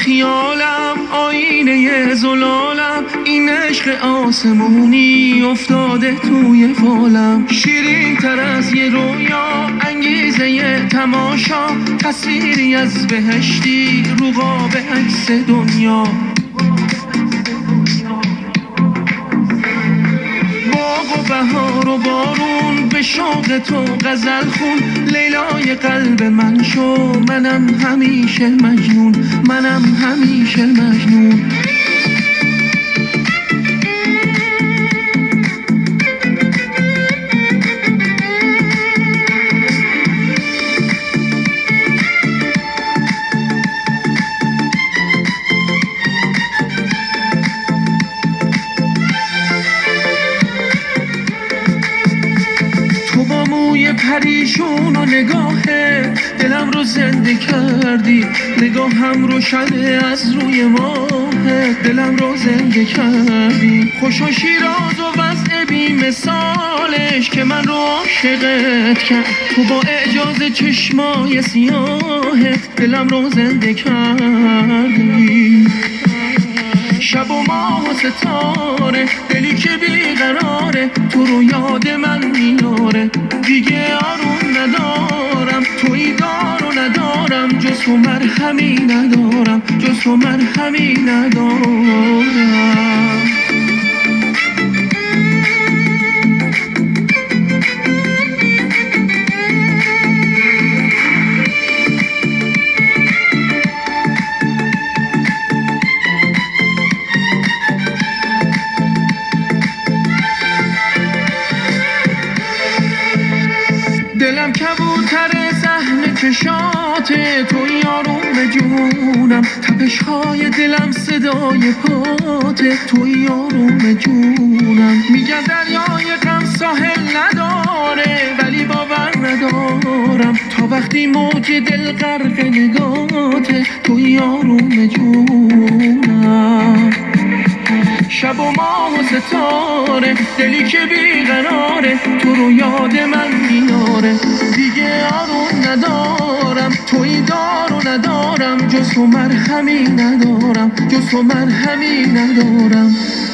خیالم آینه زلالم، این عشق آسمونی افتاده توی فالم. شیرین تر از یه رویا، انگیزه یه تماشا، تصویری از بهشتی رو قاب عکس دنیا. باغ و بهار و بارون به شوق تو غزل خون، لیلای قلب من شو، منم همیشه مجنون، منم همیشه مجنون. موی پریشون و نگاهه دلم رو زنده کردی، نگاهم روشنه از روی ماه، دلم رو زنده کردی. خوش و شیراز و وضع بی مثالش که من رو عاشقت کرد، تو با اعجاز چشمای سیاهت دلم رو زنده کردی. شب و ماه و ستاره، دلی که بیقراره، تو رو یاد من میاره. دیگه آروم ندارم، توی دار و ندارم، جز تو مرهمی ندارم، جز تو مرهمی ندارم. دلم کبوتر صحن چشاته، توی آروم جونم، تپش‌های دلم صدای پاته، توی آروم جونم. میگن دریای غم ساحل نداره، ولی باور ندارم تا وقتی موج دل غرق نگاته، توی آروم جونم. شب و ماه و ستاره، دلی که بیقراره، تو رو یاد من میاره. دیگه آروم ندارم، توی دار و ندارم، جز تو مرهمی ندارم، جز تو مرهمی ندارم.